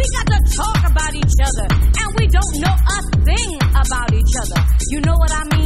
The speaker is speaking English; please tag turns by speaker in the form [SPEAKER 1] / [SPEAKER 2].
[SPEAKER 1] got to talk about each other, and we don't know a thing about each other. You know what I mean?